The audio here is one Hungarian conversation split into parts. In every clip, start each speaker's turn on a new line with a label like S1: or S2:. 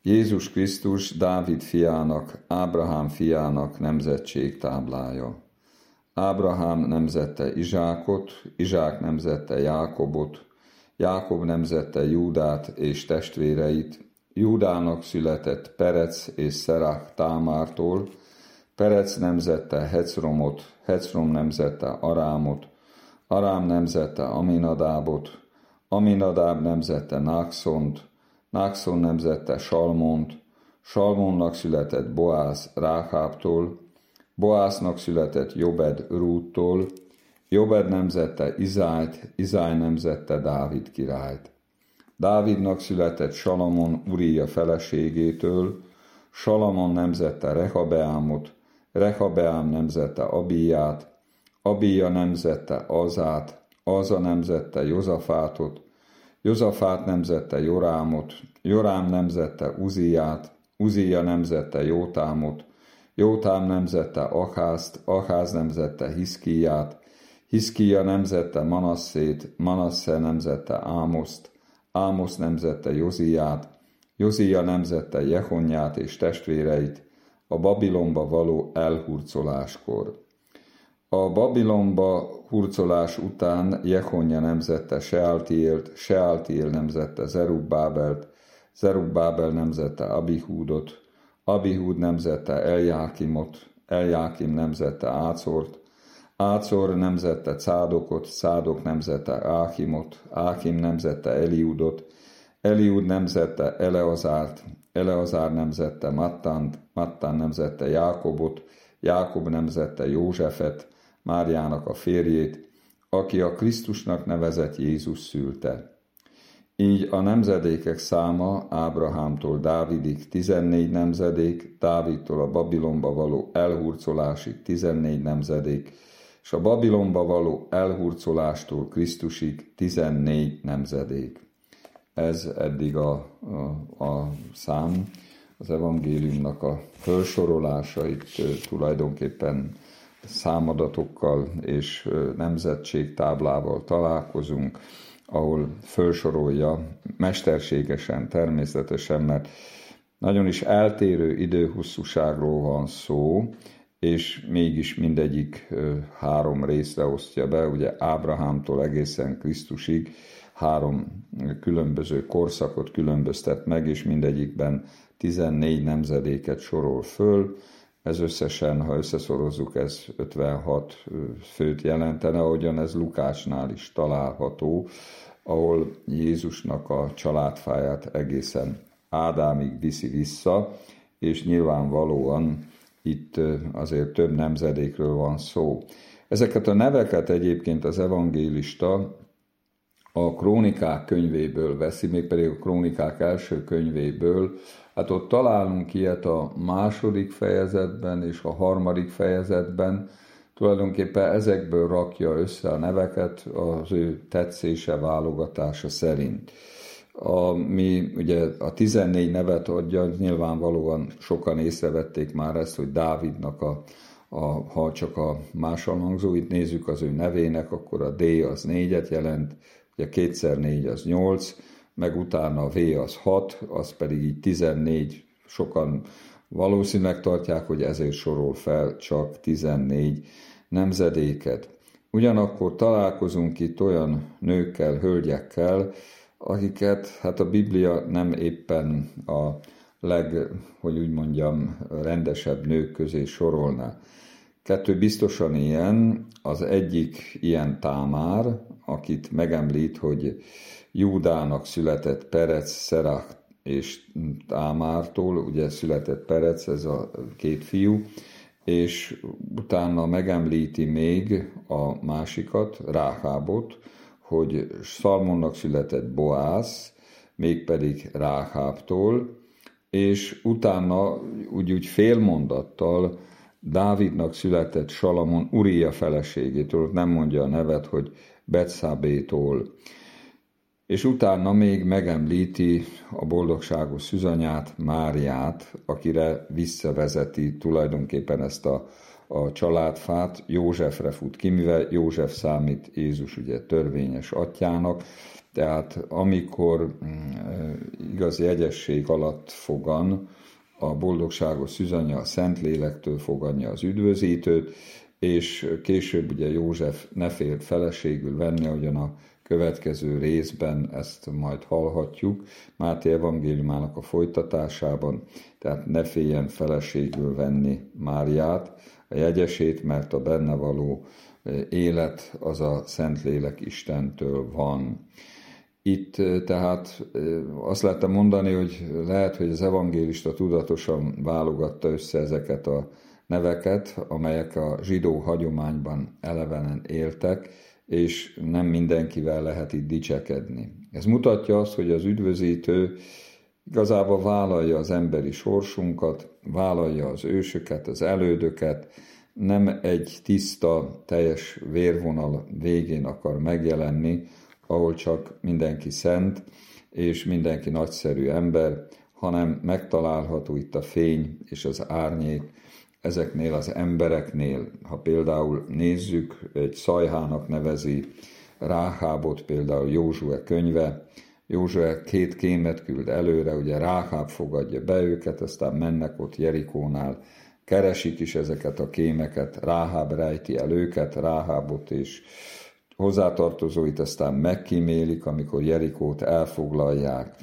S1: Jézus Krisztus Dávid fiának, Ábrahám fiának nemzetségtáblája. Ábrahám nemzette Izsákot, Izsák nemzette Jákobot, Jákob nemzette Júdát és testvéreit, Júdának született Perec és Szerach Támártól, Perec nemzette Hecromot, Hecrom nemzette Arámot, Arám nemzette Aminadábot, Aminadáb nemzette Nákszont, Nákszon nemzette Salmont, Salmonnak született Boász Ráhábtól, Boásznak született Jobed Rúttól, Jobed nemzette Izájt, Izáj nemzette Dávid királyt. Dávidnak született Salamon Uria feleségétől, Salamon nemzette Rehabeámot, Rehabeám nemzette Abiját, Abija nemzette Azát, Aza nemzette Jozafátot, Jozafát nemzette Jorámot, Jorám nemzette Uziát, Uzia nemzette Jótámot, Jótám nemzette Acházt, Acház nemzette Hiszkíját, Hiszkíja nemzette Manasszét, Manasse nemzette Ámoszt, Ámosz nemzette Joziát, Jozia nemzette Jehonját és testvéreit a Babilonba való elhurcoláskor. A Babilonba hurcolás után Jehonja nemzette Sealtiélt, Sealtiél nemzette Zerubbábelt, Zerubbábel nemzette Abihúdot, Abihúd nemzette Eljákimot, Eljákim nemzette Ácort, Ácor nemzette Cádokot, Cádok nemzette Ákimot, Ákim nemzette Eliudot, Eliud nemzette Eleazárt, Eleazár nemzette Mattánt, Mattán nemzette Jákobot, Jákob nemzette Józsefet, Máriának a férjét, aki a Krisztusnak nevezett Jézus szülte. Így a nemzedékek száma Ábrahámtól Dávidig 14 nemzedék, Dávidtól a Babilonba való elhurcolásig 14 nemzedék, és a Babilonba való elhurcolástól Krisztusig 14 nemzedék. Ez eddig a szám, az evangéliumnak a felsorolása, itt tulajdonképpen számadatokkal és nemzetségtáblával találkozunk, ahol felsorolja mesterségesen, természetesen, mert nagyon is eltérő időhosszúságról van szó, és mégis mindegyik 3 részre osztja be, ugye Ábrahámtól egészen Krisztusig 3 különböző korszakot különböztet meg, és mindegyikben 14 nemzedéket sorol föl. Ez összesen, ha összeszorozzuk, ez 56 főt jelentene, ahogyan ez Lukácsnál is található, ahol Jézusnak a családfáját egészen Ádámig viszi vissza, és nyilvánvalóan itt azért több nemzedékről van szó. Ezeket a neveket egyébként az evangélista a Krónikák könyvéből veszi, mégpedig a Krónikák első könyvéből. Hát ott találunk ilyet a 2. fejezetben és a 3. fejezetben. Tulajdonképpen ezekből rakja össze a neveket az ő tetszése, válogatása szerint. Ami ugye a 14 nevet adja, nyilvánvalóan sokan észrevették már ezt, hogy Dávidnak ha csak a máshol hangzóit nézzük az ő nevének, akkor a D az 4-et jelent, ugye 2x4 az 8, meg utána a V az 6, az pedig így 14, sokan valószínűleg tartják, hogy ezért sorol fel csak 14 nemzedéket. Ugyanakkor találkozunk itt olyan nőkkel, hölgyekkel, akiket hát a Biblia nem éppen a hogy úgy mondjam, rendesebb nők közé sorolná. 2 biztosan ilyen, az egyik ilyen Támár, akit megemlít, hogy Júdának született Perec, Szerach és Támártól, ugye született Perec, ez a 2 fiú, és utána megemlíti még a másikat, Ráhábot, hogy Salmonnak született Boász, mégpedig Ráhábtól, és utána úgy félmondattal Dávidnak született Salamon Uria feleségétől, nem mondja a nevet, hogy Betszabétól, és utána még megemlíti a boldogságos szűzanyát, Máriát, akire visszavezeti tulajdonképpen ezt a családfát, Józsefre fut ki, mivel József számít Jézus ugye törvényes atyának, Tehát amikor igazi jegyesség alatt fogan, a boldogságos szűzanya a Szentlélektől fogadja az üdvözítőt, és később ugye József ne félt feleségül venni, ahogyan a következő részben ezt majd hallhatjuk, Máté evangéliumának a folytatásában, tehát ne féljen feleségül venni Máriát, a jegyesét, mert a benne való élet az a Szentlélek Istentől van. Itt tehát azt lehetne mondani, hogy lehet, hogy az evangélista tudatosan válogatta össze ezeket a neveket, amelyek a zsidó hagyományban elevenen éltek, és nem mindenkivel lehet itt dicsekedni. Ez mutatja azt, hogy az üdvözítő igazából vállalja az emberi sorsunkat, vállalja az ősöket, az elődöket, nem egy tiszta, teljes vérvonal végén akar megjelenni, ahol csak mindenki szent, és mindenki nagyszerű ember, hanem megtalálható itt a fény és az árnyék ezeknél az embereknél. Ha például nézzük, egy Szajhának nevezi Ráhábot, például Józsue könyve, Józsue 2 kémet küld előre, ugye Ráháb fogadja be őket, aztán mennek ott Jerikónál, keresik is ezeket a kémeket, Ráháb rejti el őket, Ráhábot és hozzátartozóit aztán megkímélik, amikor Jerikót elfoglalják.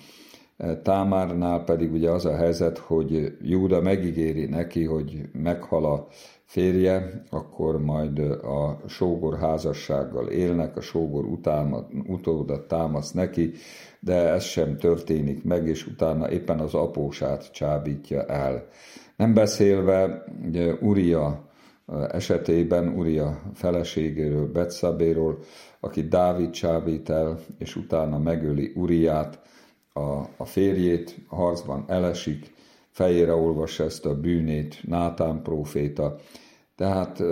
S1: Támárnál pedig ugye az a helyzet, hogy Júda megígéri neki, hogy meghal a férje, akkor majd a sógor házassággal élnek, a sógor utódat támaszt neki, de ez sem történik meg, és utána éppen az apósát csábítja el. Nem beszélve ugye Uria esetében, Uria feleségéről, Betszabéról, aki Dávid csábít el, és utána megöli Uriát, a férjét, a harcban elesik, fejére olvassa ezt a bűnét Nátán próféta. Tehát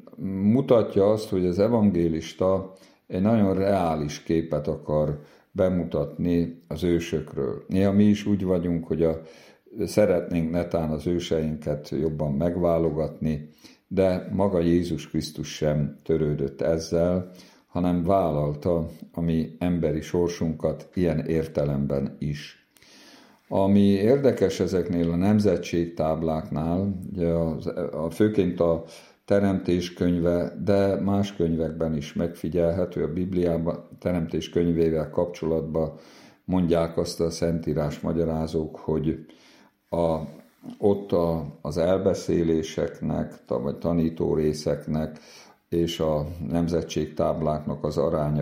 S1: mutatja azt, hogy az evangélista egy nagyon reális képet akar bemutatni az ősökről. Néha mi is úgy vagyunk, hogy szeretnénk netán az őseinket jobban megválogatni, de maga Jézus Krisztus sem törődött ezzel, hanem vállalta a mi emberi sorsunkat ilyen értelemben is. Ami érdekes ezeknél a nemzetségtábláknál, ugye főként a Teremtés könyve, de más könyvekben is megfigyelhető, a Bibliában Teremtés könyvével kapcsolatban mondják azt a szentírás magyarázók, hogy ott az elbeszéléseknek, vagy tanítórészeknek és a nemzetségtábláknak az aránya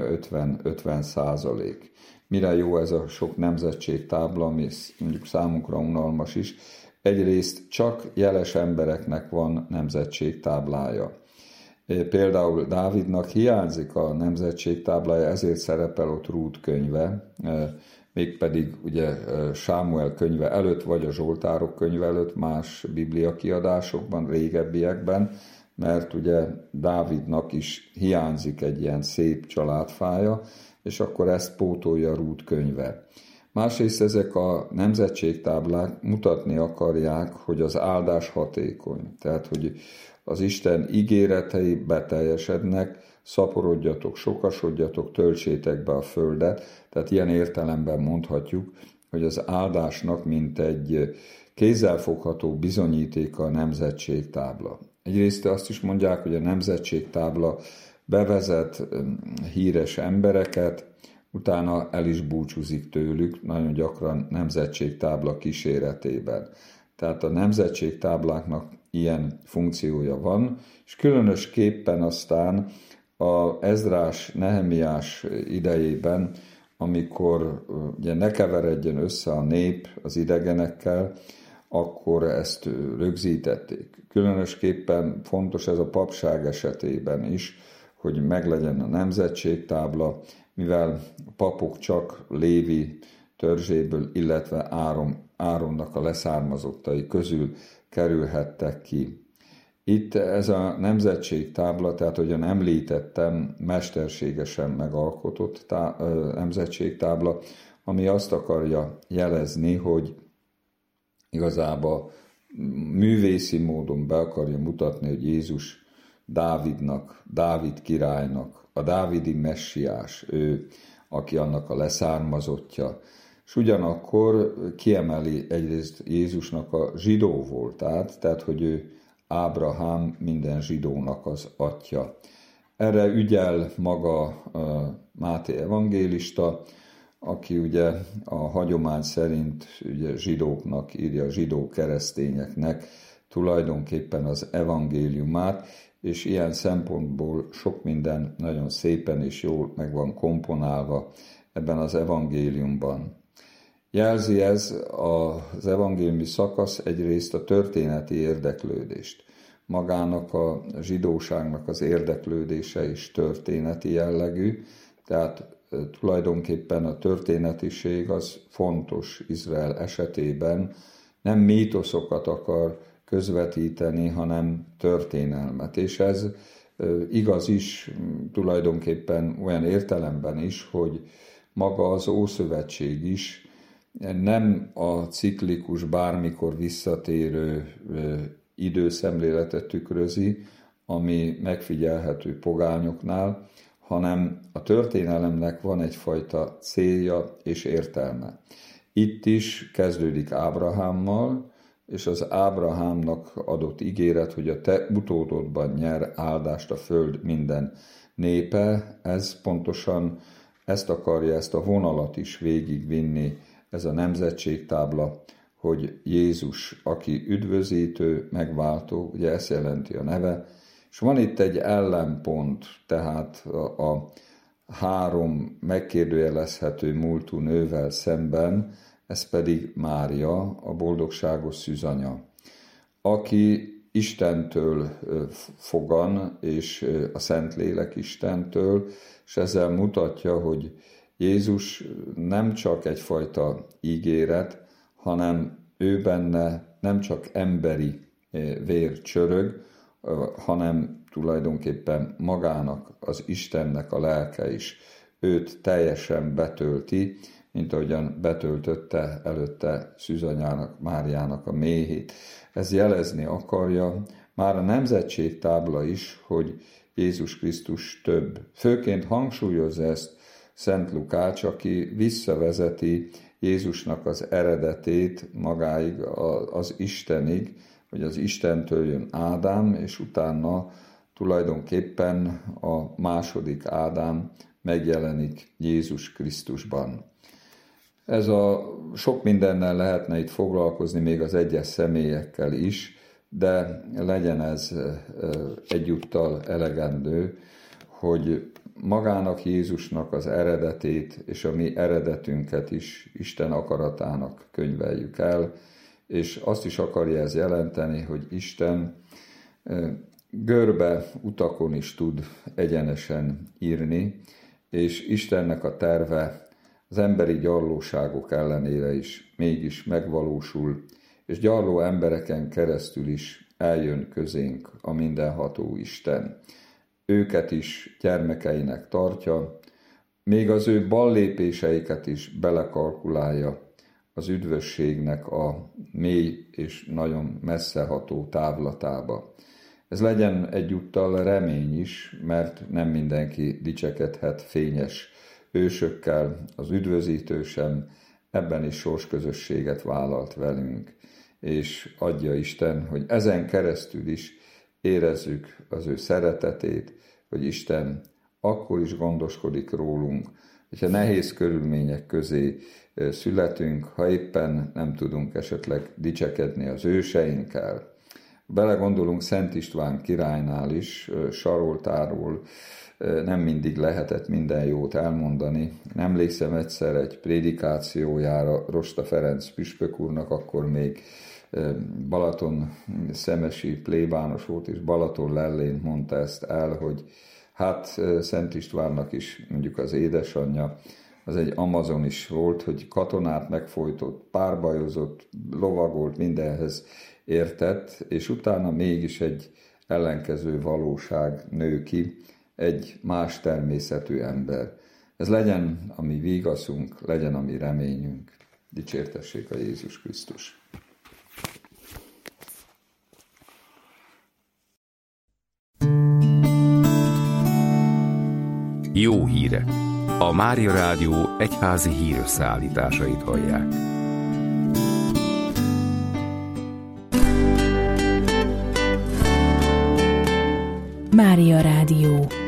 S1: 50-50%. Mire jó ez a sok nemzetségtábla, ami mondjuk számunkra unalmas is? Egyrészt csak jeles embereknek van nemzetségtáblája. Például Dávidnak hiányzik a nemzetségtáblája, ezért szerepel ott Rút könyve, mégpedig ugye Sámuel könyve előtt, vagy a Zsoltárok könyve előtt, más bibliakiadásokban, régebbiekben, mert ugye Dávidnak is hiányzik egy ilyen szép családfája, és akkor ezt pótolja Rút könyve. Másrészt ezek a nemzetségtáblák mutatni akarják, hogy az áldás hatékony, tehát hogy az Isten ígéretei beteljesednek, szaporodjatok, sokasodjatok, töltsétek be a földet, tehát ilyen értelemben mondhatjuk, hogy az áldásnak mint egy kézzelfogható bizonyítéka a nemzetségtábla. Egyrészt azt is mondják, hogy a nemzetségtábla bevezet híres embereket, utána el is búcsúzik tőlük, nagyon gyakran nemzetségtábla kíséretében. Tehát a nemzetségtábláknak ilyen funkciója van, és különösképpen aztán a Ezrás, Nehemiás idejében, amikor ugye ne keveredjen össze a nép az idegenekkel, akkor ezt rögzítették. Különösképpen fontos ez a papság esetében is, hogy meglegyen a nemzetségtábla, mivel a papok csak Lévi törzséből, illetve Áronnak a leszármazottai közül kerülhettek ki. Itt ez a nemzetségtábla, tehát ahogyan említettem, mesterségesen megalkotott nemzetségtábla, ami azt akarja jelezni, hogy igazából művészi módon be akarja mutatni, hogy Jézus Dávidnak, Dávid királynak, a dávidi messiás, ő aki annak a leszármazottja. És ugyanakkor kiemeli egyrészt Jézusnak a zsidó voltát, tehát hogy ő Ábrahám minden zsidónak az atya. Erre ügyel maga Máté evangélista, aki ugye a hagyomány szerint ugye zsidóknak írja, zsidó keresztényeknek tulajdonképpen az evangéliumát, és ilyen szempontból sok minden nagyon szépen és jól meg van komponálva ebben az evangéliumban. Jelzi ez az evangéliumi szakasz egyrészt a történeti érdeklődést. Magának a zsidóságnak az érdeklődése is történeti jellegű, tehát tulajdonképpen a történetiség az fontos Izrael esetében, nem mítoszokat akar közvetíteni, hanem történelmet. És ez igaz is tulajdonképpen olyan értelemben is, hogy maga az Ószövetség is nem a ciklikus, bármikor visszatérő időszemléletet tükrözi, ami megfigyelhető pogányoknál, hanem a történelemnek van egyfajta célja és értelme. Itt is kezdődik Ábrahámmal, és az Ábrahámnak adott ígéret, hogy a te utódodban nyer áldást a föld minden népe, ez pontosan ezt akarja, ezt a vonalat is végigvinni, ez a nemzetségtábla, hogy Jézus, aki üdvözítő, megváltó, ugye ezt jelenti a neve, és van itt egy ellenpont, tehát a három megkérdőjelezhető múltú nővel szemben, ez pedig Mária, a boldogságos szűzanya, aki Istentől fogan, és a Szentlélek Istentől, és ezzel mutatja, hogy Jézus nem csak egyfajta ígéret, hanem ő benne nem csak emberi vér csörög, hanem tulajdonképpen magának, az Istennek a lelke is őt teljesen betölti, mint ahogyan betöltötte előtte szűzanyának, Máriának a méhét. Ez jelezni akarja már a nemzetségtábla is, hogy Jézus Krisztus több. Főként hangsúlyozza ezt Szent Lukács, aki visszavezeti Jézusnak az eredetét magáig, az Istenig, hogy az Istentől jön Ádám, és utána tulajdonképpen a második Ádám megjelenik Jézus Krisztusban. Ez a sok mindennel lehetne itt foglalkozni, még az egyes személyekkel is, de legyen ez egyúttal elegendő, hogy magának Jézusnak az eredetét és a mi eredetünket is Isten akaratának könyveljük el, és azt is akarja ez jelenteni, hogy Isten görbe utakon is tud egyenesen írni, és Istennek a terve az emberi gyarlóságok ellenére is mégis megvalósul, és gyarló embereken keresztül is eljön közénk a mindenható Isten. Őket is gyermekeinek tartja, még az ő ballépéseiket is belekalkulálja az üdvösségnek a mély és nagyon messzeható távlatába. Ez legyen egyúttal remény is, mert nem mindenki dicsekedhet fényes ősökkel, az üdvözítő sem ebben is sorsközösséget vállalt velünk, és adja Isten, hogy ezen keresztül is érezzük az ő szeretetét, hogy Isten akkor is gondoskodik rólunk, hogyha nehéz körülmények közé születünk, ha éppen nem tudunk esetleg dicsekedni az őseinkkel. Belegondolunk Szent István királynál is, Saroltáról nem mindig lehetett minden jót elmondani. Emlékszem egyszer egy prédikációjára Rosta Ferenc püspök úrnak, akkor még Balaton szemesi plébános volt, és Balaton lellén mondta ezt el, hogy hát Szent Istvánnak is mondjuk az édesanyja, az egy amazon is volt, hogy katonát megfojtott, párbajozott, lovagolt, mindenhez értett, és utána mégis egy ellenkező valóság nő ki, egy más természetű ember. Ez legyen a mi vígaszunk, legyen a mi reményünk. Dicsértessék a Jézus Krisztus!
S2: Jó hírek! A Mária Rádió egyházi hírösszeállításait hallják.
S3: Mária Rádió.